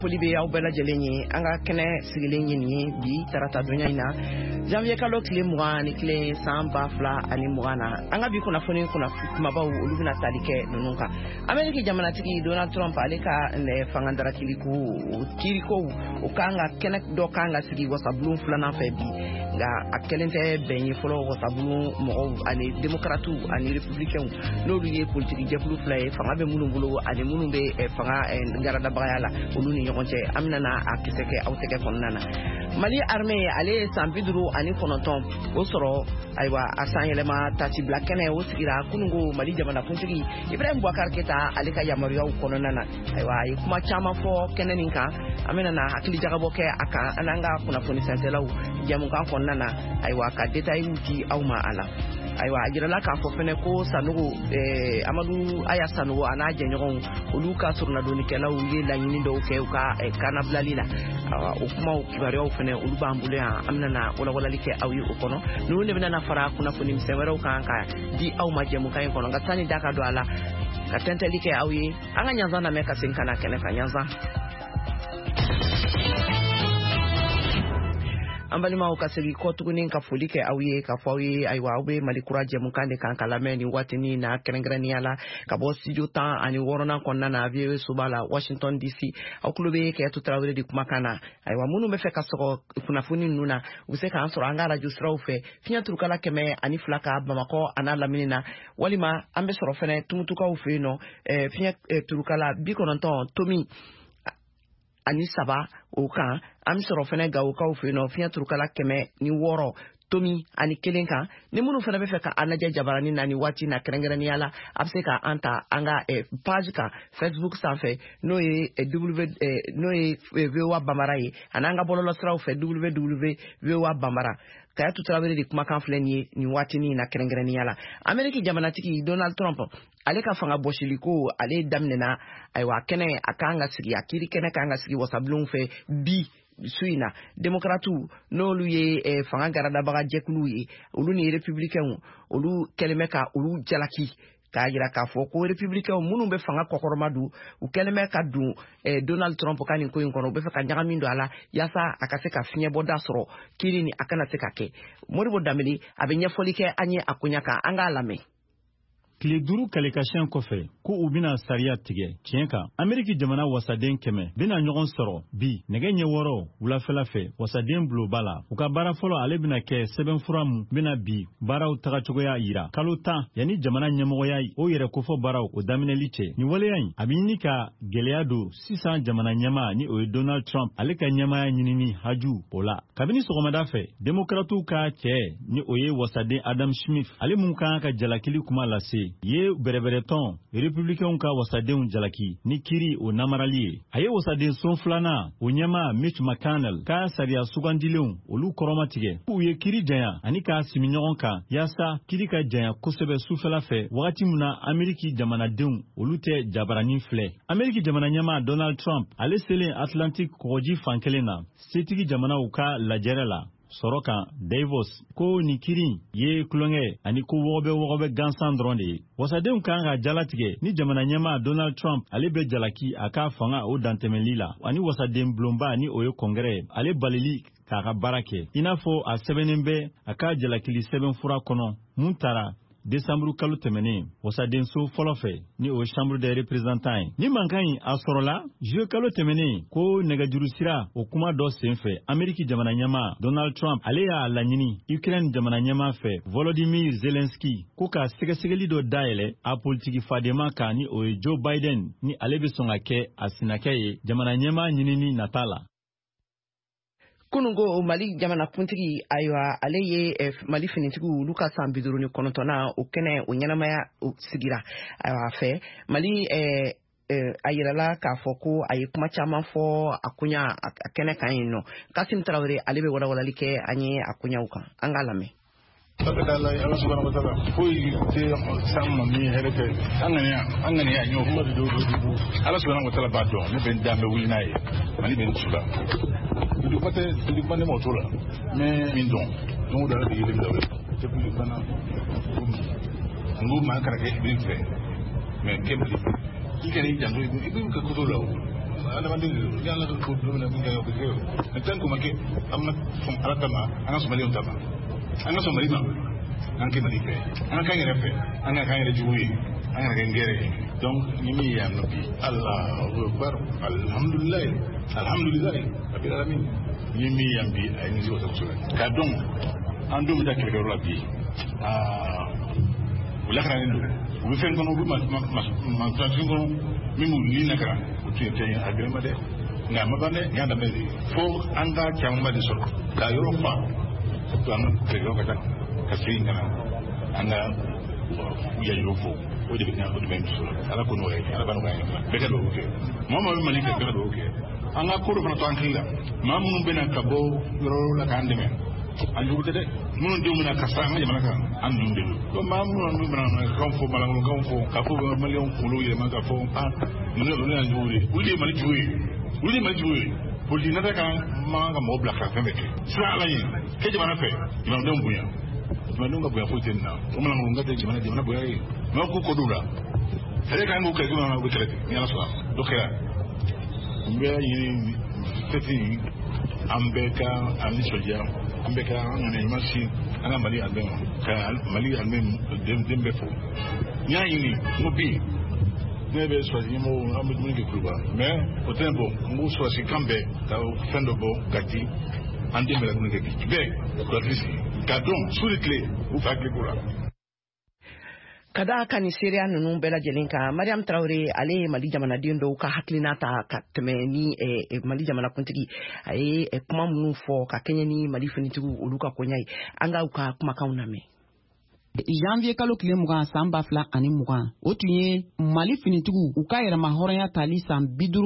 Polibe au bela jelenye anga kene sigilenye ni bi tarata donya ina janvier kalo kile mugani kile samba fla ani mugana anga bi kuna foni kuna maba ulubina talike nununka Amerika jamana tiki Donald Trump aleka ne fangandara kiliku kiriko ukanga kene do kanga sigi wasablu fla na febi nga akelente benye folo wasablu mo ani demokratu ani republicain no liye politique jeflu fla fanga be munumbulo ani munumbe fanga ngarada bayala uluni amnana akiseke auteke konnana Mali armée ale sampiduru ani kononton osoro aywa asanyelema tati blackene osigira kunungo Mali jamana kuntigi Ibrahim Boubacar Keita ale ka yamaruya kononana aywa kuma chama fo keneninka amenana akili jagaboke aka ananga kuna foni sentelaw jamunka konnana aywa ka detail uti awma ala aywa ajirala ka fo fene ko sanugo Amadou aya sanugo anaje nyogon uluka surna doni kelaw ye lanyini do ke ka kana blalila ukuma ukibariwa ufene ulubambule amnana wala like awi ukono nune bina fara kuna funi msewera ukanka di au majemu kayin kono ngatani daka do ala katente like awi anga nyanza na meka sinkana kene kanyanza ambali ma ukasiri kotukunin ka folike awiye ka fawi aywa ube malikuraje mukande kan kalameni watini na kerengreni ala ka bo studio tan ani worona konna na vie subala Washington DC akulube ke tutrawere di kumakana aywa munu mefe ka soko kunafuni nuna useka ansoro angala jusra ufe finya turukala keme ani flaka bamako anala minina walima ambe soro fene tumutuka ufe no finya turukala bikononton tomi ani saba oka am soro fene ga oka ofino fiya turukala keme ni woro tomi ani kelenka ni munu fene be feka anaje jabarani nani wati na kerengerani ala abseka anta anga page ka Facebook sanfe no e no e VOA bambara yi ananga bololo sra fe VOA bambara kaya tutrawere di kuma kan fleni ni wati ni na kerengerani ala Amerika jamana tiki Donald Trump ale ka fanga boshiliko ale damnena aywa kene akanga sigi akiri kene kanga sigi wasablun fe bi suina demokratu no luye fanga garada baga jekulu yi ulu ni republicain ulu kelemeka ulu jalaki ka jira ka fo ko republicain munu be fanga kokoromadu u kelemeka du Donald Trump kan ko yin kono be fa nyaga mindo ala yasa akase ka finye boda soro kiri ni akana se kake moribo dameli abenya folike anye akunyaka anga lame Kile duru kalekashen kofe ko ubina sariya tige tienka Ameriki jamana wasaden keme bina ɲɔgɔn sɔrɔ bi nege ɲɛ wɔrɔ wulafɛla fɛ wasaden bulo bala u ka baara fɔlɔ ale bina kɛ sɛbɛnfura mu bina bi baaraw tagacogoya yira kalo 10 yani jamana ɲɛmɔgɔya o yɛrɛ kofɔ baaraw o daminɛli cɛ ni waleya ɲi a bi ɲini ka gɛlɛya do sisan jamana ɲɛma ni o ye Donald Trump ale ka ɲɛmaya ɲinini haju o la kabini sɔgɔmada fɛ demokratu ka cɛ ni o ye wasaden Adam Smith ale mun kan ka jalakili kuma lase ye berebereton republicain ka wasadenw jalaki ni kiri o namarali ye a ye wasaden son filana o ɲɛma Mitch McConnell ka sariya sugandilenw olu kɔrɔmatigɛ u ye kiri janya ani ka simi ɲɔgɔn kan yasa kiri ka janya kosɛbɛ sufɛla fɛ wagati min na Ameriki jamanadenw olu tɛ jabarani filɛ Ameriki jamana ɲɛma Donald Trump ale selen Atlantic kɔgɔji fankelen na setigi jamanaw ka lajɛrɛ la sɔrɔ kan Davos ko ni kiri ye kulonkɛ ani ko wɔgɔbɛ gansan dɔrɔn de ye wasadenw kan ka jalatigɛ ni jamana ɲɛma Donald Trump ale bɛ jalaki a ka fanga o dantɛmɛli la ani wasaden bulonba ni o ye kɔngɛrɛ ale balili k'a ka baara kɛ i n'a fɔ a sɛbɛnnen bɛ a ka jalakili sɛbɛnfura kɔnɔ mun taara Desanburu kalo tɛmɛnen wasadenso fɔlɔ fɛ ni o chambre des représentants ni mankan in a sɔrɔla juillet kalo tɛmɛnen ko nɛgɛjuru sira o kuma dɔ senfɛ Ameriki jamana ɲɛma Donald Trump ale y'a laɲini Ukraine jamana ɲɛma fɛ Volodymyr Zelensky ko ka sɛgɛsɛgɛli dɔ dayɛlɛ a politiki fadema kan ni o ye Joe Biden ni ale bɛ sɔn ka kɛ a sinakɛ ye jamana ɲɛma ɲinini nata la kunungo Mali jamana kuntigi aywa ale ye Mali finitigu Lucas Sambiduru ni konontona o kene o nyanamaya sigira aywa fe Mali ayirala ka foko ayi kuma chama fo akunya akene kan no Kasim Traoré ale be wala like anye akunya uka angalame Takadala Allah subhanahu wa ta'ala foi te samma mi herete angani ya nyo ko do Allah subhanahu wa ta'ala ba do ne ben dambe wulinaye mali ben sula du pate du bande motola mais min don donc da de yele dawe te plus bana ngu ma kara ke bi fe mais kebli ikani jango ibu ka ko do ana bandi yalla ko do na ngi ko ko tan ko make amna fon alatama ana somali on tama ana somali ma anke mali fe ana kan yere fe ana kan yere juwi ana kan ngere donc ni ya no bi Allahu akbar alhamdulillah rabbil alamin ni ya bi ay ni zo so ka donc ando mi takere ko rabbi wala kan ndo wi fen ko no bu ma transition ko mi mu ni nakara ko te agrema de nga mabane nganda me fo anga chamba de so ka Europa to an tego kata kasi ngana anga ya Europa o de bina o de ben so ala ko no e ala ba no ga be ka do ke mama mi mali ka do ke anga ko do to ankila mamu bena ka bo ro la ka ande men andu de mun de mun ka sa ngam ka an num de to mamu no bena kan fo mala kan fo ka fo mali on kulo ye ma ka fo mun no na juri uli mali juri poli na ka ma ga mo bla ka fe ke sa ala yin ke jama fe imam don buya imam don ga buya fo tin na o mala ngam ga jama buya yi ma ku ko dula ele ka ngu ke ko ma butere ni ala so do khira mbe yi teti ambeka ani soja ambeka ngane masi ana mali albe ka mali albe dem be fo nya yi ni mo bi nebe swasi mo ambe dum ke kuba mais au tempo mo swasi kambe ta fendo bo gati ande mela dum ke be ko risi kadon sur les clés ou fa ke kula kada kan Syria nunu bela jelinka Mariam Traoré ale Mali jamana dindo ka haklina ta ka temeni Mali jamana kontigi ay kuma munu fo ka kenyani Mali finitigu oluka konyai anga uka kuma kauname janvier kalo kile mugan san 2020 o tun ye Mali finitigu u ka yɛrɛma hɔrɔnya tali san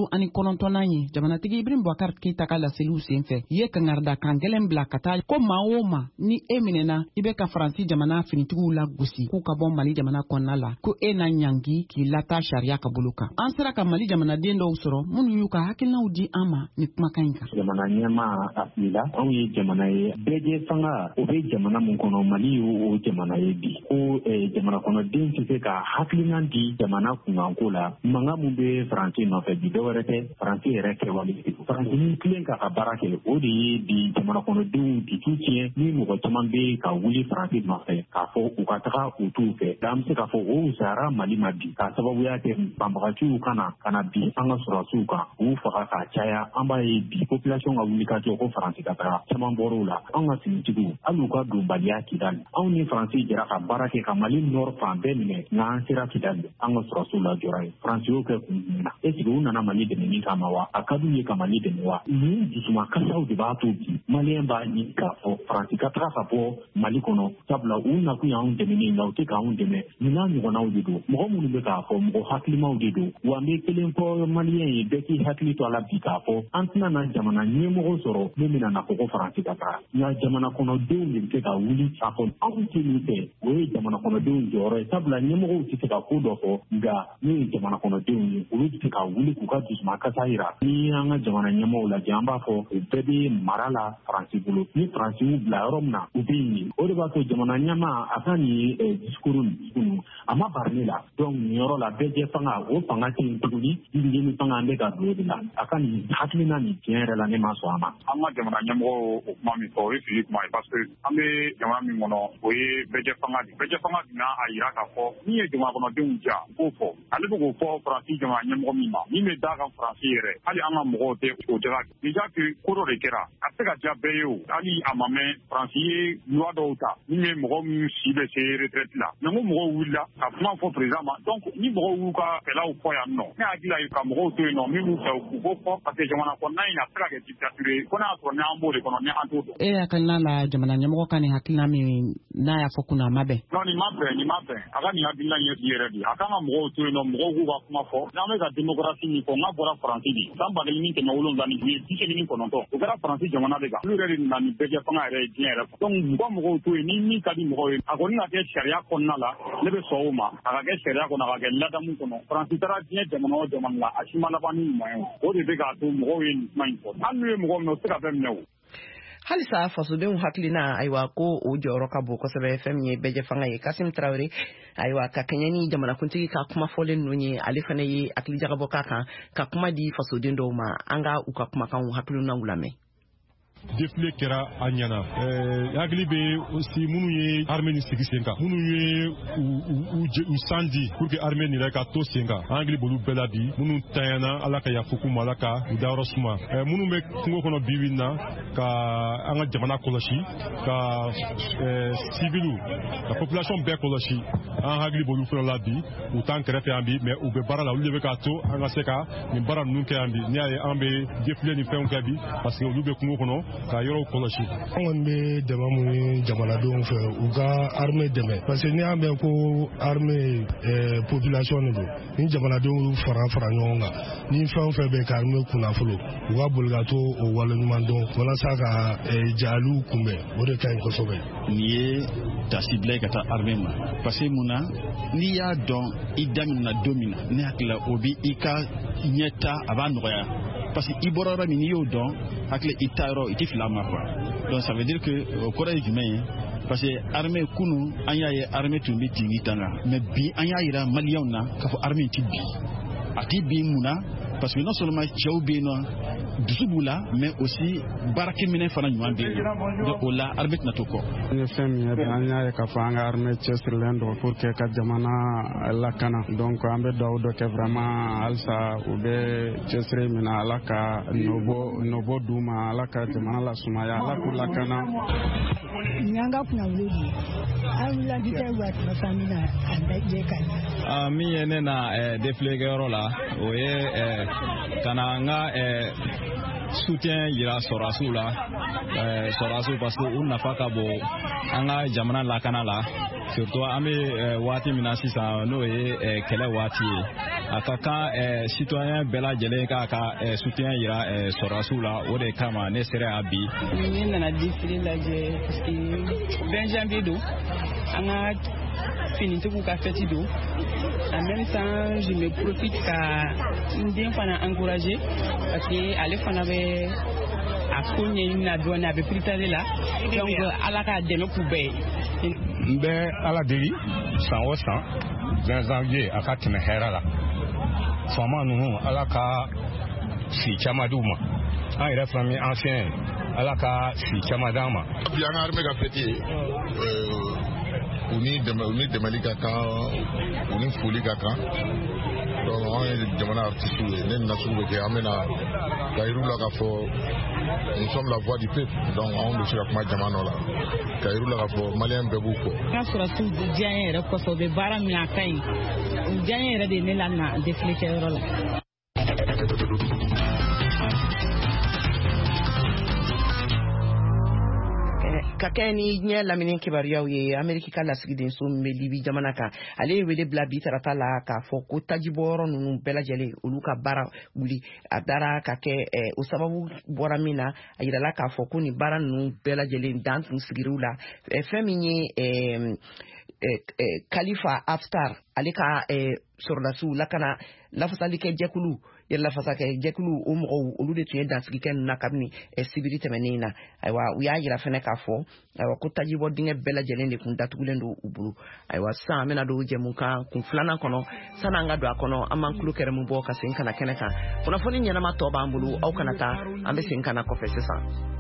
59 ye jamanatigi Ibrahim Boubacar Keita ka laseliw senfɛ ye kangarida kan gɛlɛn bila ka taa ko maa o maa ni e minɛna i bɛ ka Faransi jamana finitigiw la gosi k'u ka bɔ Mali jamana kɔnɔna la ko e na ɲangi k'i lata sariya ka bolo kan an sera ka Mali jamanaden dɔw sɔrɔ minnu y'u ka hakilinaw di an ma ni kumakan in kan jamana ɲɛma a filila anw ye jamana ye bɛɛ fanga o bɛ jamana mun kɔnɔ Mali y'o jamana ye bi ko jamana kɔnɔden tɛ se ka hakilina di jamana kunkanko la mankan mun bɛ Faransi nɔfɛ bi dɔwɛrɛ tɛ Faransi yɛrɛ kɛwale Faransi ni tilen k'a ka baara kɛ o de ye bi jamana kɔnɔdenw di tu tiɲɛ ni mɔgɔ caman bɛ ka wuli Faransi nɔfɛ k'a fɔ u ka taga u t'u fɛ an bɛ se k'a fɔ o wusayara Mali ma bi k'a sababuya kɛ banbagaciw ka na bi an ka sɔrɔdasiw kan u faga k'a caya an b'a ye bi population ka wuli ka jɔ ko Faransi ka taga caman bɔr'o la an ka finitigiw hali u ka donbaliya Kidali anw ni Faransi jɛra ka baara kɛ ka Mali nord fan bɛɛ minɛ nka an sera Kidali an ka sɔrɔdasiw lajɔra ye Faransi y'o kɛ kun jumɛn na est-ce que u nana Mali dɛmɛni kama wa a ka d'u ye ka Mali dɛmɛ wa nin dusumakasaw de b'a to bi Maliyɛn b'a ɲini k'a fɔ Faransi ka taga ka bɔ Mali kɔnɔ sabula u nakun y'anw dɛmɛni nka u tɛ k'anw dɛmɛ nin n'a ɲɔgɔnnaw de don mɔgɔ minnu bɛ k'a fɔ mɔgɔ hakilimaw de don wa n bɛ kelen fɔ Maliyɛn ye bɛɛ k'i hakili to a la bi k'a fɔ an tɛna na jamana ɲɛmɔgɔ sɔrɔ min bɛna na fɔ ko Faransi ka taga nka jamana kɔnɔdenw de bɛ se ka wuli k'a fɔ anw tɛ nin fɛ o ye jamana kɔnɔdenw jɔyɔrɔ ye sabula ɲɛmɔgɔw tɛ se ka ko dɔ fɔ nka min ye jamana kɔnɔdenw ye olu bɛ se ka wuli k'u ka dusumakasa yira ni an ka jamana ɲɛmɔgɔw lajɛ an b'a fɔ u bɛɛ bɛ mara la Faransi bolo ni Faransi y'u bila yɔrɔ min na u bɛ yen o de b'a to jamana ɲɛma a ka nin discours ninnu a ma bari ne la donc nin yɔrɔ la bɛɛ jɛ fanga o fanga tɛ yen tuguni ɲini fanga an bɛ ka don o de la a ka nin hakilina nin tiɲɛ yɛrɛ la ne ma sɔn a ma. An ka jamana ɲɛmɔgɔ o kuma min fɔ o ye fili kuma ye parce que an bɛ jamana min kɔnɔ o ye bɛɛ jɛ fanga de bɛɛ jɛ fanga bɛna a yira k'a fɔ min ye jamana kɔnɔdenw ja k'o fɔ ale bɛ k'o fɔ Faransi jamana ɲɛmɔgɔ min ma min bɛ d'a kan Faransi yɛrɛ hali an ka mɔgɔw tɛ o jala déjà que ko dɔ de kɛra a tɛ se ka diya bɛɛ ye o hali a ma mɛn Faransi ye loi dɔw ta min bɛ mɔgɔ min si bɛ se retraite la mais ko mɔgɔw wulila ka kuma fɔ président ma donc ni mɔgɔw y'u ka fɛlaw fɔ yan nɔ ne hakili la ka mɔgɔw to yen nɔ min b'u fɛ u k'o fɔ parce que jamana kɔnɔna in a tɛ se ka kɛ dictature ye ko n'a y'a sɔrɔ ni an b'o de kɔnɔ ni an t'o dɔn. E hakilina la jamana ɲɛmɔgɔ ka nin hakilina min n'a y'a fɔ kunna a ma bɛn. non nin ma bɛn a ka nin hakilina ɲɛsigi yɛrɛ de a kan ka mɔgɔw to yen nɔ mɔgɔw k'u ka kuma fɔ n'an bɛ ka démocratie min fɔ n ka bɔra Faransi de san 1970 ni juillet 89 o kɛra Faransi jamana de kan olu yɛrɛ de nana ni bɛɛ jɛ fanga yɛrɛ ye diɲɛ yɛrɛ fɔ donc u ka mɔgɔw to yen ni min ka di mɔgɔw ye a kɔni ka kɛ sariya kɔnɔna la ne bɛ sɔn o ma a ka kɛ sariya kɔnɔ a ka kɛ ladamu kɔnɔ Faransi taara diɲɛ jamana o jamana la a si ma laban ni ɲuman ye o de bɛ k'a to mɔgɔw ye nin kuma in fɔ hali n'u ye mɔgɔ minɛ o tɛ se ka bɛɛ minɛ o. halisa fasodenw hakilina ayiwa ko o jɔyɔrɔ ka bon kosɛbɛ fɛn min ye bɛjɛ fanga ye Kasim Traoré ayiwa ka kɛɲɛ ni jamanakuntigi ka kuma fɔlen ninnu ye ale fana ye hakili jagabɔ k'a kan ka kuma di fasoden dɔw ma an ka u ka kumakanw hakilinaw lamɛn. Défilé kɛra a ɲɛna hakili bɛ aussi minnu ye armée ni sigi sen kan minnu ye u sandi pour que armée nin yɛrɛ ka to sen kan an hakili b'olu bɛɛ la bi minnu tanyana ala ka yafa k'u ma ala ka u dayɔrɔ suma minnu bɛ kungo kɔnɔ bi na ka an ka jamana kɔlɔsi ka civiliw ka population bɛɛ kɔlɔsi an hakili b'olu fana la bi u t'an kɛrɛfɛ yan bi mais u bɛ baara la olu de bɛ k'a to an ka se ka nin baara ninnu kɛ yan bi n'i y'a ye an bɛ défilé ni fɛnw kɛ bi parce que olu bɛ kungo kɔnɔ ka yɔrɔ kɔlɔsi. An kɔni bɛ dɛmɛ mun ye jamanadenw fɛ u ka armée dɛmɛ parce que n'i y'a mɛn ko armée population de don ni jamanadenw fara ɲɔgɔn kan ni fɛn o fɛn bɛ ka armée kunnafolo u ka boli ka to o waleɲuman dɔn walasa ka jaliw kunbɛn o de ka ɲi kosɛbɛ. Nin ye tasi bila ka taa armée ma parce que mun na n'i y'a dɔn i daminɛna don min na ne hakili la o bɛ i ka ɲɛta a b'a nɔgɔya parce que i bɔra yɔrɔ min n'i y'o dɔn hakili i ta yɔrɔ i tɛ fili a ma quoi donc ça veut dire que o kɔrɔ ye jumɛn ye parce que armée kunu an y'a ye armée tun bɛ jigin tan kan mais bi an y'a yira maliyɛnw na k'a fɔ armée ti bi a ti bi mun na parce que non seulement cɛw bɛ yen nɔ dusu b'u la mais aussi baarakɛminɛ fana ɲuman bɛ yen donc o la armée tɛna to kɔ. N ye fɛn min ye an y'a ye k'a fɔ an ka armée cɛsirilen don pour que ka jamana lakana donc an bɛ dugawu dɔ kɛ vraiment halisa u bɛ cɛsiri min na ala ka nɔbɔ d'u ma ala ka jamana lasumaya ala k'u lakana. Nin y'an ka kunnawolo de ye an wulila bi tɛ waati nafa min na a bɛɛ ka min ye ne na défilé kɛyɔrɔ la o ye ka na an ka soutien yira sɔrɔdasiw la sɔrɔdasiw parce que u nafa ka bon an ka jamana lakana la surtout an bɛ waati min na sisan n'o ye kɛlɛ waati ye a ka kan citoyen bɛɛ lajɛlen k'a ka soutien yira sɔrɔdasiw la o de kama ne sera yan bi. Ne nana défilé lajɛ parce que 20 janvier don an ka finitigiw ka fête don en même temps je me profite ka n den fana encourager parce que ale fana bɛ a ko ɲɛɲini na dɔɔnin a bɛ pritale la donc ala ka dɛmɛ k'u bɛɛ ye. N bɛ ala deli san o san 20 janvier a ka tɛmɛ hɛrɛ la faama ninnu ala ka si caman d'u ma an yɛrɛ fana min ancien ala ka si caman d'an ma. Bi an ka armée ka fête ye u ni dɛmɛli ka kan u ni foli ka kan donc an ye jamana artiste ye ne nasugu bɛ kɛ an bɛna ka yir'u la k'a fɔ nous sommes la voix du peuple donc anw bɛ se ka kuma jamana la ka yir'u la k'a fɔ maliyɛn bɛɛ b'u kɔ. N ka sɔrɔdasiw diya n ye yɛrɛ kosɛbɛ u bɛ baara min a ka ɲi u diya n ye yɛrɛ de ne la na défilé kɛyɔrɔ la. Ka kɛ ni ɲɛ lamini kibaruyaw ye Ameriki ka lasigidenso min bɛ Libi jamana kan ale ye wele bila bi tarata la k'a fɔ ko tajibɔyɔrɔ ninnu bɛɛ lajɛlen olu ka baara wuli a dara ka kɛ o sababu bɔra min na a yirala k'a fɔ ko nin baara ninnu bɛɛ lajɛlen dan tun sigiriw la fɛn min ye Khalifa Haftar ale ka sɔrɔdasiw lakana lafasalikɛ jɛkulu lafasakɛ jɛkulu o mɔgɔw olu de tun ye dansigi kɛ ninnu na kabini sibiri tɛmɛnen na ayiwa u y'a yira fɛnɛ k'a fɔ ayiwa ko tajibɔ dingɛ bɛɛ lajɛlen de kun datugulen don u bolo ayiwa sisan an bɛna don jɛmukan kun filanan kɔnɔ sanni an ka don a kɔnɔ an b'an tulo kɛrɛmu bɔ ka segin ka na kɛnɛ kan kunnafoni ɲɛnama tɔ b'an bolo aw kana taa an bɛ segin ka na kɔfɛ sisan.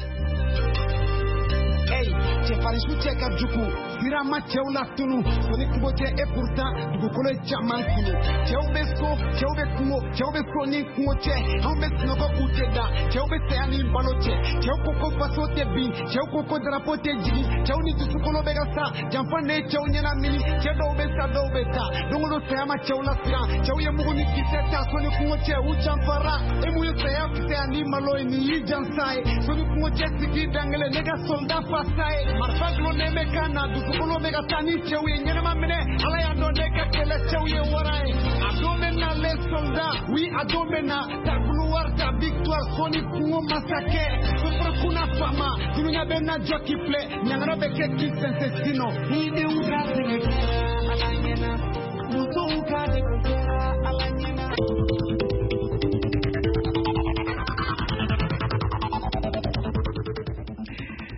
Cɛfarinsu cɛ ka jugu sira ma cɛw la tunu soni kungo tɛ et pourtant dugukolo ye caman kunu cɛw bɛ so cɛw bɛ kungo cɛw bɛ so ni kungo cɛ anw bɛ sunɔgɔ k'u tɛ da cɛw bɛ saya ni balo cɛ cɛw ko ko faso tɛ bin cɛw ko ko darapo tɛ jigin cɛw ni dusukolo bɛ ka sa janfa ne cɛw ɲɛnamini cɛ dɔw bɛ sa dɔw bɛ ta don o don saya ma cɛw la siran cɛw ye mugu ni kisɛ ta soni kungo cɛ u janfara e mun ye saya kisɛ ani malo ye nin y'i jansa ye soni kungo cɛ sigi dangele ne ka soldat fasa ye marifa gulonnen bɛ kan na dusukolo bɛ ka taa ni cɛw ye ɲɛnama minɛ ala y'a dɔn ne ka kɛlɛ cɛw ye wara ye a don bɛ na les soldats oui a don bɛ na ta gloire ta victoire soni kungo masakɛ sofara kunna fama dunuya bɛ na jɔ k'i filɛ ɲangara bɛ kɛ k'i sɛnsɛn sinɔ ni denw ka sɛgɛn ala ɲɛna musow ka dɛmɛ ala ɲɛna.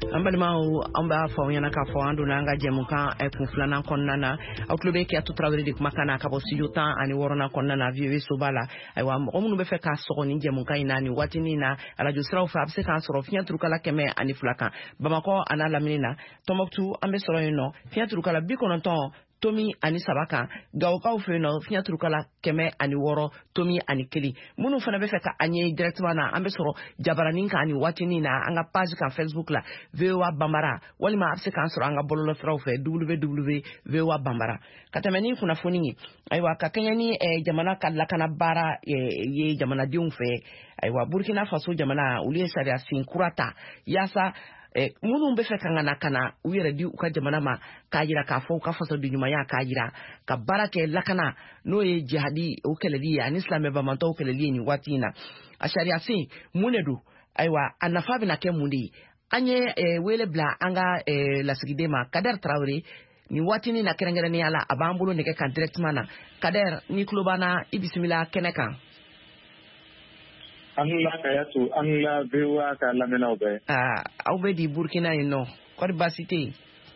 Ambalmao amba fo yana ka fo andu nanga jemuka e kunflana konnana awtlobe ki atu trawre dik makana ka bo sijuta ani worona konnana viwe sobala aywa omunu be fe ka sogoni jemuka inani watini na radio sraw fa abse kan soro fian trukala keme ani flaka bamako ana laminina tomoktu ambe soro yino fian trukala bikononton Tomi ani sabaka gawkaw feno finya turukala keme ani woro Tomi ani keli munu fana be feka anye directement na ambe soro jabaranin ka ani watini na anga page ka Facebook la VOA Bambara walima abse kan soro anga bololo fraw fe www.VOA Bambara katamani kuna foni aywa ka kenyani jamana kala kana bara ye jamana diun fe aywa Burkina Faso jamana ulie saria sinkurata yasa munu be fe kanga nakana uyere di uka jamana ma kajira ka fo ka faso di nyuma ya kajira ka barake lakana no ye jihadi o keleli an islam be bamanto keleli ni watina asharia si munedu aywa anafa bina ke mundi anye wele bla anga la sigidema Kader Traoré ni watini na kerengere ni ala abambulo ne kan directement na Kader ni klubana ibisimila keneka Angla kayatu angla bewa ka lamena obe awbe di Burkina ino ko basité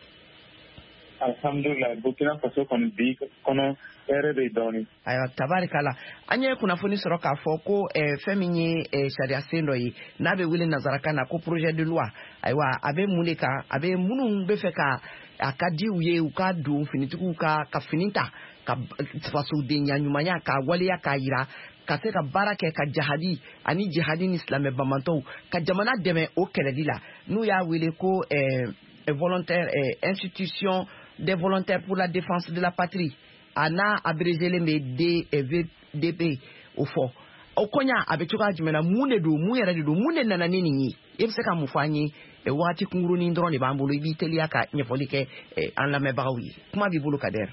alhamdulillah Burkina Faso kono ere de doni ayo tabarikala anye kuna foni soro ka foko feminye sharia sendo yi nabe wile nazaraka na ko projet de loi aywa abe muleka abe munu be feka akadi uye ukadu finituku ka finita ka faso de nyanyumanya ka wale ya ka yira ka se ka barake ka jihadi ani jihadi ni islam bamanto ka jamana deme o keledi la nous ya wele ko volontaire institution des volontaires pour la défense de la patrie ana abrégé le DP au fond okonya abetuka jimena mune do muyere do mune nana nini ni yebse ka mufanyi wati kunguru ni ndron ba mbolo ibiteli aka nyefolike an la mebawi kuma bi bulu Kader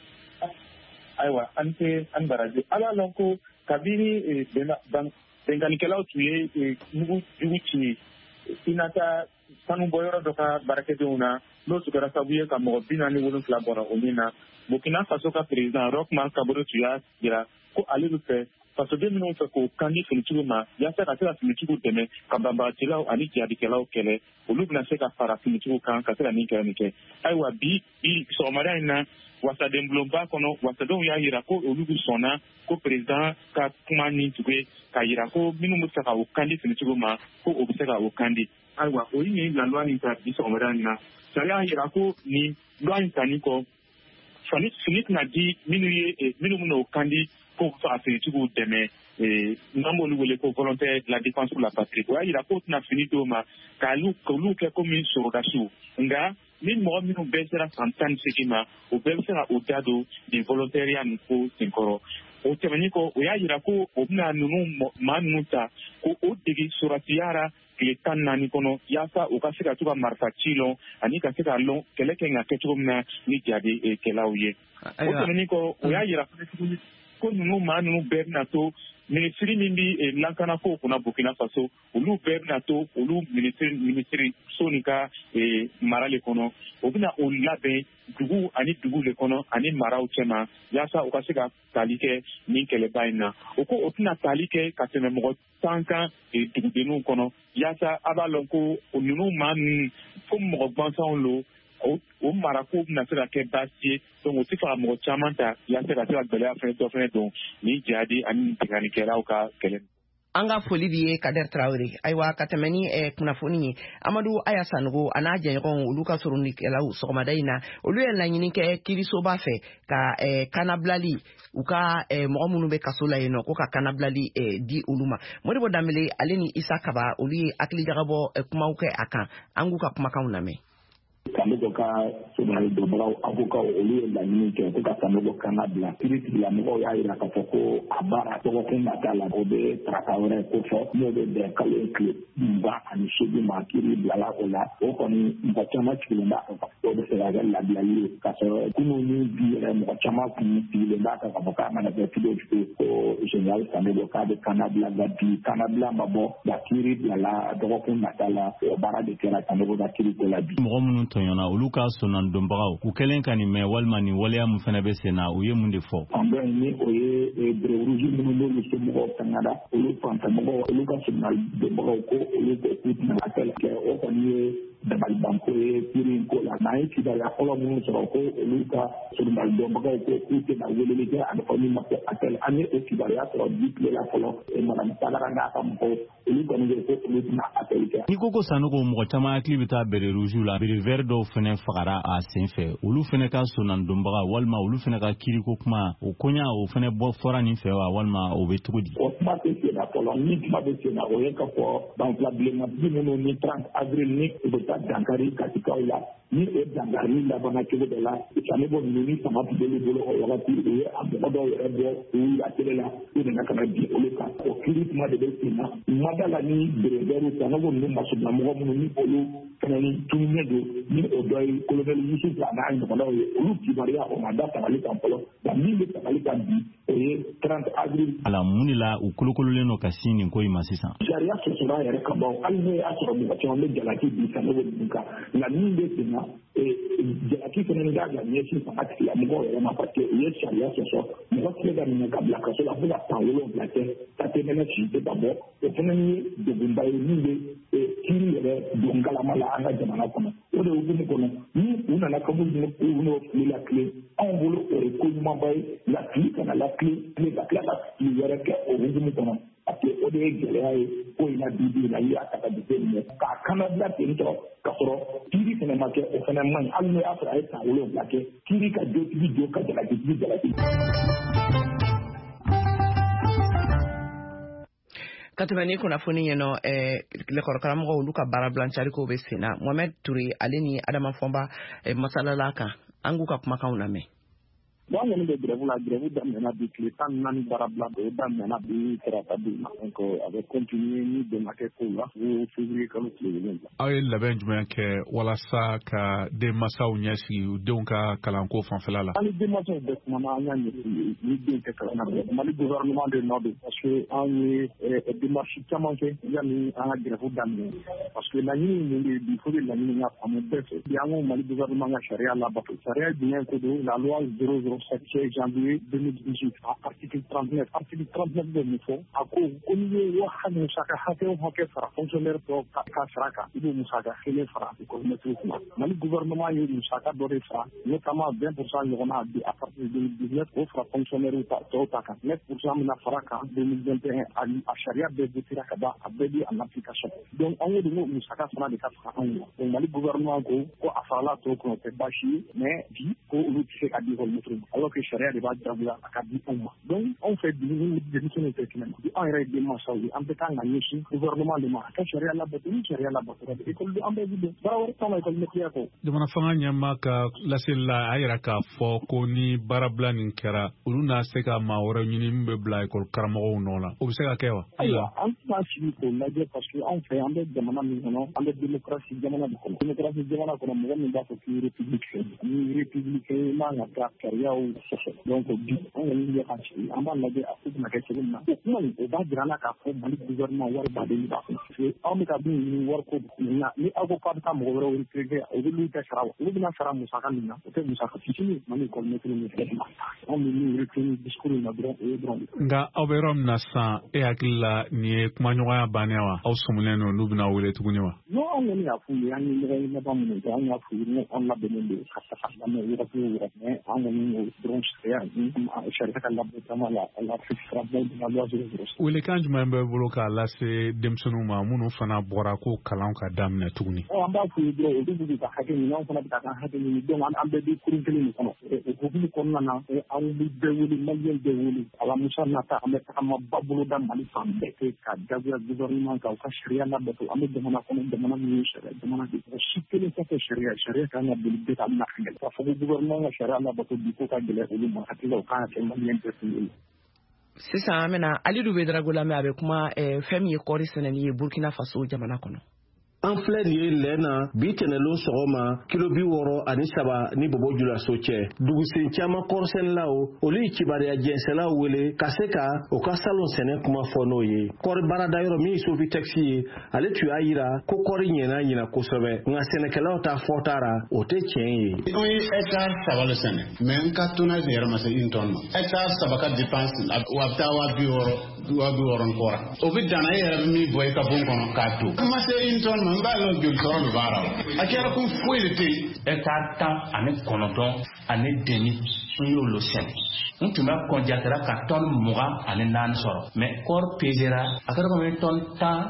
aywa ante an baraje ala lonko kabiri benganikela tuye nugu juguchi inata sanu boyoro doka barakete una no sukara sabuye ka mo binani wolun flabora onina Burkina Faso ka president Rochmark Kabore tuya dira ko alibu fe faso de mino fe ko kandi finichigo ma ya se ka tira finichigo deme kabamba tila ani jadi kela okele olubna se ka fara finichigo kan ka tira ni kele nike aywa bi so mara ina wasa demblomba kono wasa don ya yira ko olugu sona ko president ka kuma ni tuge ka yira ko minu musa ka okandi finichigo ma ko obuseka okandi aywa oyini la loi ni ta bi so mara ina sala yira ko ni loi tani ko finit na di minu muno kandi ko fa finichigo deme nambo wele ko volontaire la défense pour la patrie ko yira ko na finito ma ka lu ke ko min sorodasu nga min mo minu besera santan sekima o besera o dado de volontariat ko sinkoro o temani ko o yira ko o na nunu manuta ko o digi suratiara ke tanani kono yasa o ka sika tuba marfa chilo ani ka sika lo keleke nga ketuma ni jadi kelauye o temani ko o yira ko nunu manu bernato ministry mimbi lankana ko kuna Burkina Faso ulu bernato ulu ministry sonika marale kono obina o labe dugu ani dugu le kono ani marau chema yasa o kasika talike ni kele baina oko otuna talike kateme mo tanka dugu denu kono yasa abalonko onunu man ko mo gbansan lo o marako na sera ke basi donc o tifa mo chamanta ya sera sera bele afin to fin donc ni jadi ani tingani kera o ka kelen anga foli biye Kader Traoré aywa katamani kuna foni Amadou Ayasanugo anaje ngon uluka surundi kela usomadaina olu en lanyini ke kiriso ba fe ka kanablali uka mo munu be kasola eno ko ka kanablali di uluma modibo damele aleni Isakaba olu akli jagabo kuma uke aka anguka kuma kauname Kanogo ka sobali do braw abuka olu la ni ke ko ka kanogo kanabla kiriti la mo ya ira ka foko abara to ko na kala obe trakawre ko fo mo be de kale clip ba ani shebi ma kiri la la ola o ko ni ba chama chilenda ka to be sera la blali ka so kunu ni bi mo chama ku bi le ba ka ka ma na be tido ko general kanogo ka de kanabla ga bi kanabla mabo ya kiri la la to ko na kala bara de kera kanogo ga kiri ko la bi tɔɲɔna olu ka sonan donbagaw u kɛlen ka nin mɛn walima nin waleya mun fana bɛ sen na u ye mun de fɔ. Ni o ye brewuruji minnu b'olu somɔgɔw tangada olu fantamɔgɔw olu ka sonan donbagaw ko olu ko k'u tɛna appel kɛ o kɔni ye dabalibanko ye kiri in ko la n'an ye kibaruya fɔlɔ minnu sɔrɔ ko olu ka sonan donbagaw ko k'u tɛna weleli kɛ a bɛ min ma ko appel an ye o kibaruya sɔrɔ bi tile la fɔlɔ madame Tagara n'a ka mɔgɔw olu kɔni bɛ ko olu tɛna appel kɛ. N'i ko Sanogo mɔgɔ caman hakili bɛ taa bere rouge la bere vert dɔw fana fagara a sen fɛ olu fana ka sonan donbaga walima olu fana ka kiriko kuma o koɲa o fana bɔ fɔra nin fɛ wa walima o bɛ cogo di. O kuma tɛ sen na fɔlɔ ni kuma bɛ sen na o ye ka fɔ banfilabilenmatigi minnu ni 30 avril ni u bɛ taa dankari katikaw la ni o dankari labanna cogo dɔ la Sanogo ninnu ni fanga tun b'olu bolo o wagati u ye a mɔgɔ dɔw yɛrɛ bɔ u ya tele la u nana ka na bi olu kan o kiri kuma de bɛ sen na mada la ni berevɛriw Sanogo ninnu masonamɔgɔ minnu ni olu fana ni tununnen don ni o dɔ ye kolonɛli Yusufu n'a ɲɔgɔnnaw ye olu kibaruya o ma da tabali kan fɔlɔ nka min bɛ tabali kan bi o ye 30 avril. Ala mun de la u kolokololen don ka sin nin ko in ma sisan. Sariya sɔsɔra yɛrɛ ka ban hali n'o y'a sɔrɔ mɔgɔ caman bɛ jalaki bi Sanogo ninnu kan nka min bɛ sen na jalaki fana ni k'a ka ɲɛsin fanga tigilamɔgɔw yɛrɛ ma parce que u ye sariya sɔsɔ mɔgɔ tɛ ka minɛ ka bila kaso la fo ka san 7 kɛ ka tɛmɛnɛ si tɛ ka bɔ o fana ye degunba ye min bɛ kiiri yɛrɛ don galama la an ka jamana kɔnɔ o de hukumu kɔnɔ ni u nana ka n'o fili la tile anw bolo o ye ko ɲumanba ye la fili kana la tile ka tila ka fili wɛrɛ kɛ o hukumu kɔnɔ parce que o de ye gɛlɛya ye ko in na bi la i y'a ta ka jate minɛ k'a kana bila ten tɔ ka sɔrɔ kiiri fana ma kɛ o fana man ɲi hali n'o y'a sɔrɔ a ye san 7 kɛ kiiri ka jotigi jo ka jalakitigi jalaki. Ka tɛmɛ ni kunnafoni ye nɔ lakɔrɔkaramɔgɔw olu ka baara bilancari ko bɛ sen na Mohamed Ture ale ni Adama Fɔnba masalala kan an k'u ka kumakanw lamɛn. Bon, on est grève la grève d'amener des clés, tant n'ani barabla, d'amener des thérapies, donc avec continuer ni de marquer pour là, ou février comme tu veux. Aïe, la benjamin que voilà ça ka des massa ou nyasi ou donc à kalanko fanfela là. Les démarches de maman ni bien que le gouvernement de Nord parce que on est démarche comment que il y a mis en grève d'amener parce que la ligne il faut la ligne à mon bête. Il y a un Mali gouvernement à charia là-bas. Charia bien que la loi 00 janvier 2018 article 39 de l'IFO à cause au milieu de Moussaka Hatel Hockey Fara fonctionnaire pour Kasraka il Moussaka Khele Fara le gouvernement est Moussaka Doré Fara notamment 20% on a à partir de 2019 offre fonctionnaire ou Taka 9% na Faraka 2021 à Sharia de Tirakaba a bédi en application donc on est de Moussaka Fara de Kasra donc le gouvernement ko a Fara to ko te bashi mais dit ko lu fait à dire alors que charia de base d'abord à dit donc on fait des décisions effectivement on est des masses en fait quand on est gouvernement de ma charia la bataille charia la bataille école de ambe de barawar ton école métier ko de mana fanga nyama ka lasilla ayra ka fo ko ni barabla nin kera uluna se ka ma wora nyini mbe bla école karamo no la o se ka kewa aywa en tout ci ko la de parce que on fait en de jamana mi no en de démocratie jamana de ko démocratie jamana ko mo ngam ba ko république ma na ka charia donc on est en bas là de Afrique na question na kuma ni ba grana ka fo Mali gouvernement war ba de ba on me ka bi war ko na ni avocat ka mo woro retrégé o de luta sarawa o de na sara musaka ni na o te musaka fitini mani ko mettre ni on me retrégé discours na droit et droit nga oberom na sa e akilla ni kuma nyoya banewa au somuleno lubna wele tuguni wa no on ni afu yani ni na ba mo ta on afu ni on la benende khassa na mo wira ko wira mais on ni drone شركة la wele kan juma mbe bolo ka lase demsonu ma munu fana bora ko kalan ka damna tuguni an ba fu dro o dubu ta hakki ni non fana ta kan hakki ni don an be di kurin kelen kono ko bi ko na an bi be wuli malien be wuli ala musa na ta am ta ma babulo da mali fam be ka jagu gouvernement ka ka sharia la be am de mana kono de mana ni sharia de mana di shikele ta sharia kan na be be ta na khangel fa fu gouvernement sharia la be di ko ka gele ulu ma hakilo kan ke malien be sisan amena Ali Dube Dragola me abe kuma fɛn min ye kɔɔri sɛnɛni ye Burkina Faso jamana kɔnɔ an filɛ nin ye lɛ na bi tɛnɛlon sɔgɔma kilo 63 ni bobo julaso cɛ dugusen caman kɔrɔsɛnnilaw olu ye kibaruya jɛnsɛlaw wele ka se ka o ka salon sɛnɛ kuma fɔ n'o ye kɔri baarada yɔrɔ min Sofitex ye ale tun y'a yira ko kɔri ɲɛna kosɛbɛ nka sɛnɛkɛlaw ta fɔtara o tɛ tiɲɛ ye. On ye hectare 3 le sɛnɛ mais n ka tonnage yɛrɛ ma se 1 tonne ma hectare 3 ka dépense wa bɛ taa 60 kɔra o bɛ danna e yɛrɛ bɛ min bɔ i ka bon kɔnɔ k'a to n ma se 1 tonne ma n b'a lɔn joli sɔrɔ bɛ baara la a kɛra ko foyi de tɛ yen. hectare 19 ani demi n y'olu sɛnɛ n tun bɛ kɔnjatera ka tonne 24 sɔrɔ mais kɔri pesera a kɛra komi tonne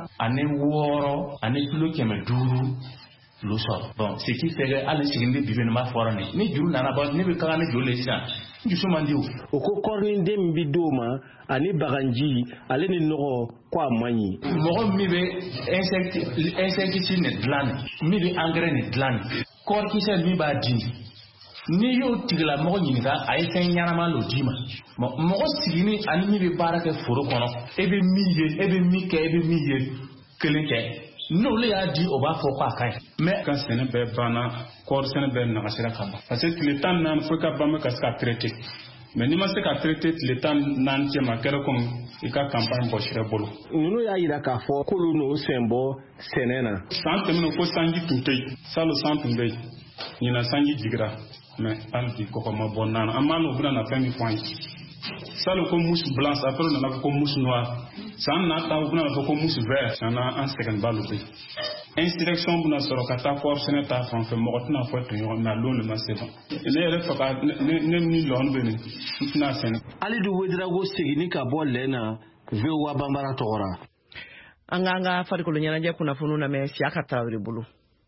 16 ani kilo 500 lu sɔrɔ bon ce qui fait que hali sigini bɛ bibi ma fɔra ni juru nana ban ne bɛ kaga ni joli sisan dusu man di o ko kɔrinin den min bi d'o ma ani baganji ale ni nɔgɔ ko a man ɲi. mɔgɔ min bɛ insecticide ni dilan min bɛ engrais ni dilan kɔrikisɛ min b'a di n'i y'o tigila mɔgɔ ɲininka a ye fɛn ɲɛnama lo d'i ma mɔgɔ sigini ani min bɛ baara kɛ foro kɔnɔ e bɛ min ye e bɛ min kɛ e bɛ min ye kelen kɛ n'olu y'a di o b'a fɔ k'a ka ɲi mais ka sɛnɛ bɛɛ banna kɔɔri sɛnɛ bɛɛ nagasira ka ban parce que tile 14 fo ka ban ka se ka traiter mais n'i ma se ka traiter tile 14 cɛ ma kɛra comme i ka campagne bɔsira bolo. ninnu y'a yira k'a fɔ k'olu n'o sen bɔ sɛnɛ na. san tɛmɛnen ko sanji tun tɛ yen salon san tun bɛ yen ɲinan sanji jigira mais hali bi kɔkɔ ma bɔ nana an m'a n'o bɛna na fɛn min fɔ an ye salon ko mousse blanche après on nana fɔ ko mousse noire san nata u bɛna fɔ ko mousse vert sanna an sɛgɛn balo bɛ instruction bɛna sɔrɔ ka taa kɔɔri sɛnɛ ta fan fɛ mɔgɔ tɛna fɔ tun ɲɔgɔn na lon de ma se ban ne yɛrɛ fɛ ka ne ni lɔn bɛ nin n tɛna sɛnɛ. Alidu Wederago seginni ka bɔ lɛ na VOA Bambara tɔgɔra. An ka farikolo ɲɛnajɛ kunnafoniw lamɛn Siaka Tarawele bolo.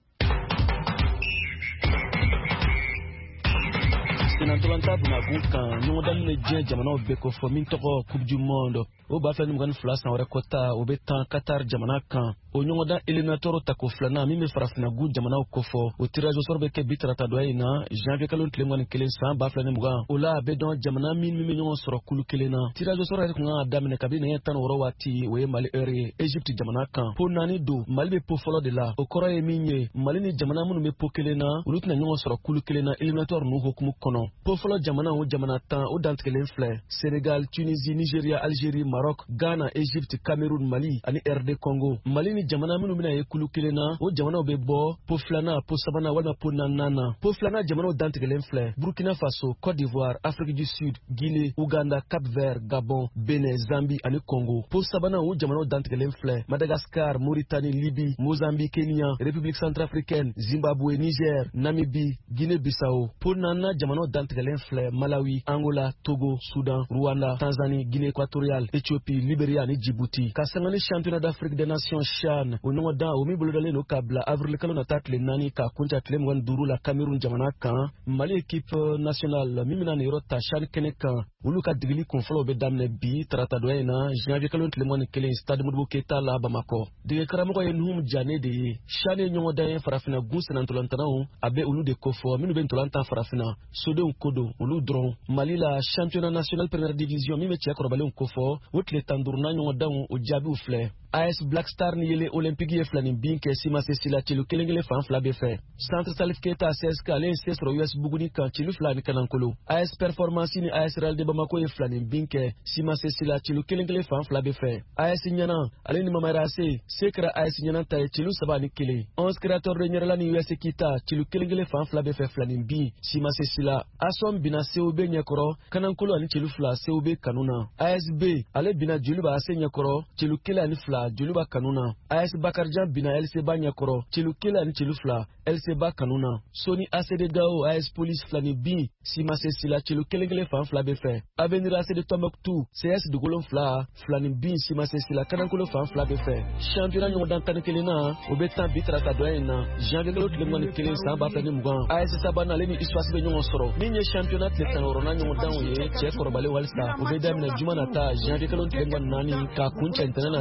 Senatolanta bunagun kan ɲɔgɔn daminɛ diɲɛ jamanaw bɛɛ ko fɔ min tɔgɔ Coupe du Monde o b'a fɛ 22 san wɛrɛ kɔta o bɛ tan Qatar jamana kan o ɲɔgɔn da éliminatoire ta ko filanan min bɛ farafinagu jamanaw ko fɔ o tirage au sort bɛ kɛ bi tarata doya in na janvier kalo tile 21 san 2020 o la a bɛ dɔn jamana min bɛ ɲɔgɔn sɔrɔ kulu kelen na tirage au sort yɛrɛ kun kan ka daminɛ kabini nɛgɛ 16 waati o ye Mali heure ye Egypte jamana kan po 4 don Mali bɛ po fɔlɔ de la o kɔrɔ ye min ye Mali ni jamana minnu bɛ po kelen na olu tɛna ɲɔgɔn sɔrɔ kulu kelen na éliminatoire n'u hukumu kɔnɔ po fɔlɔ jamana o jamana 10 o dantigɛlen filɛ Sénégal, Tunisie, Nigeria, Algérie, Maroc, Ghana, Egypte, Cameroun, Mali ani RD Congo. Mali ni jamana minnu bɛna ye kulu kelen na o jamanaw bɛ bɔ po filanan po sabanan walima po naaninan po filanan jamanaw dantigɛlen filɛ Burkina Faso, Côte d'Ivoire, Afrique du Sud, Guinée, Ouganda, Cap-Vert, Gabon, Benin, Zambie ani Congo. Po sabanan o jamanaw dantigɛlen filɛ Madagascar, Mauritanie, Libye, Mozambique, Kenya, République centrafricaine, Zimbabwe, Niger, Namibie, Guinée-Bissau. Po naaninan jamanaw dantigɛlen filɛ Malawi, Angola, Togo, Soudan, Rwanda, Tanzanie, Guinée équatoriale, Éthiopie, Libéria ni Djibouti. Ka sanga ni championnat d'Afrique des Nations CHAN o ɲɔgɔn dan o min bolodalen no ka bila avril kalo nata tile 4 ka kunta tile 25 la Cameroun jamana kan Mali équipe nationale min bɛna nin yɔrɔ ta CHAN kɛnɛ kan olu ka digili kunfɔlɔw bɛ daminɛ bi tarata doya in na janvier kalo tile 21 stade Modibo Keita la Bamako. Dege karamɔgɔ ye Nuhum Jane de ye CHAN ye ɲɔgɔn dan ye farafina gun senantolantanaw a bɛ olu de kofɔ minnu bɛ ntolantan farafina sodenw ko don olu dɔrɔn Mali la championnat national première division min bɛ cɛ kɔrɔbalenw kofɔ o tile 15 na ɲɔgɔn danw o jaabiw filɛ AS Black Star ni yele olympique ye filanin bin kɛ Simasɛ Sila celu kelen fan fila bɛ fɛ Centre Salif Keita CSK ale ye se sɔrɔ US Buguni kan celu fila ni Kanankolo AS Performance ni AS Real de Bamako ye filanin bin kɛ Simasɛ Sila celu kelen fan fila bɛ fɛ AS Ɲana ale ni Mamara AC se kɛra AS Ɲana ta ye celu 3 ni 1 11 créateurs de Ɲɛrɛla ni US Kita celu kelen fan fila bɛ fɛ filanin bin Simasɛ Sila Asom bina COB ɲɛkɔrɔ Kanankolo ani celu fila COB kanuna ASB ale bina Joliba AC ɲɛkɔrɔ celu 1 ani 2 Joliba kanuna AS Bakarjan bina LC ba ɲɛkɔrɔ celu 1 ani celu 2 LC ba kanuna Soni ACD Gao AS Police flani bin Simasɛ Sila celu kelen fan fila bɛ fɛ Avenir ACD Tombouctou CS Dugolon fila flani bin Simasɛ Sila Kanankolo fan fila bɛ fɛ championnat ɲɔgɔn dan 11 na o bɛ tan bi tarata doya in na janvier kalo tile 21 san 2020 AS Sabana ale ni Iswas bɛ ɲɔgɔn sɔrɔ min ye championnat tile 10 na ɲɔgɔn dan ye cɛ kɔrɔbalen walisa o bɛ daminɛ juma nata janvier kalo tile 4 ka kun cɛ ntɛnɛn nata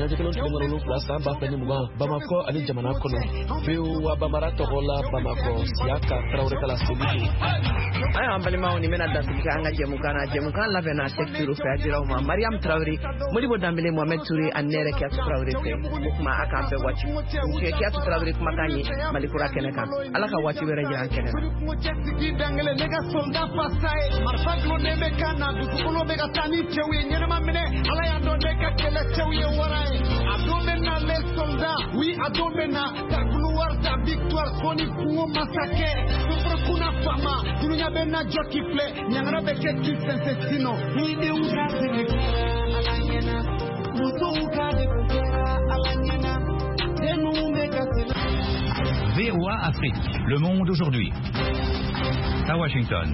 ɲɛnajɛ kelen tile ŋɔnɔ 7 san 2020 Bamako ani jamana kɔnɔ VOA Bamara tɔgɔ la Bamako Siaka Traoré ka laseli don. Ayi an balimaw ni bɛna dasigi kɛ an ka jɛmukan labɛnna Sekturu fɛ a diraw ma Mariam Traoré, Modibo Dambele, Mohamed Touré ani ne yɛrɛ Kiyatu Traoré fɛ o kuma a k'an bɛɛ waati. Kiyatu Traoré kumakan ye Mali kura kɛnɛ kan. Ala ka waati wɛrɛ jira an kɛnɛ na. Oui, adomena, ta gloire, ta victoire, koni kungo massacre. Super kuna fama, kunya bena joki play, nyangara beke kisensino. Ni uka sene alanyena, muto uka de alanyena. Denu meka sene. VOA Afrique, le monde aujourd'hui. À Washington.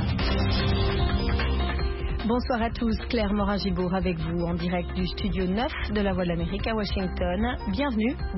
Bonsoir à tous, Claire Morin-Gibour avec vous en direct du studio 9 de la Voix de l'Amérique à Washington. Bienvenue.